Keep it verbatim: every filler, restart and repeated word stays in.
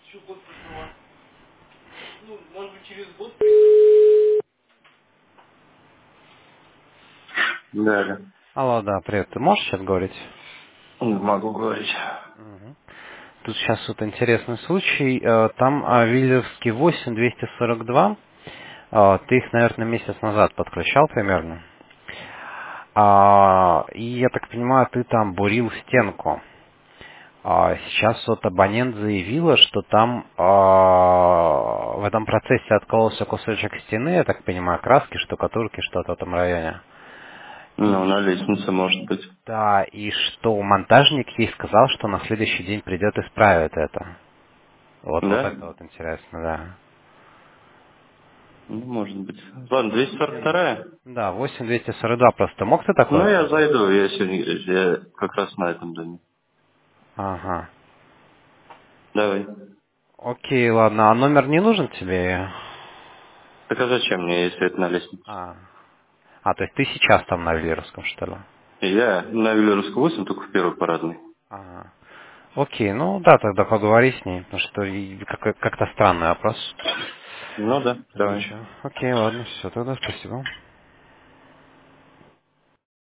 Да, да. Алло, да, привет. Ты можешь сейчас говорить? Не могу говорить. Мгм. Тут сейчас вот интересный случай. Э, Там а, Виллерский восемь двести сорок два. А, Ты их, наверное, месяц назад подключал примерно. А, И я так понимаю, ты там бурил стенку. А, Сейчас вот абонент заявила, что там а, в этом процессе откололся кусочек стены, я так понимаю, краски, штукатурки, что-то в этом районе. Ну, И на лестнице, может быть. да, и что монтажник ей сказал, что на следующий день придет и исправит это. Вот, вот Да? это вот интересно, да. Ну, может быть. Ладно, двести сорок два. Да, восемь двести сорок два просто. Мог ты такое Ну, я обслужить? зайду, я сегодня, я как раз на этом доме. Ага. Давай. Окей, ладно. А номер не нужен тебе? Так а зачем мне, если это на лестнице? А, а то есть ты сейчас там на Виллеровском, что ли? Я на Виллеровскую восемь, только в первой парадной. Ага. Окей, ну да, тогда поговори с ней, потому что и как- как-то странный вопрос Ну да, давай. прозвучал. Окей, ладно, все, тогда спасибо.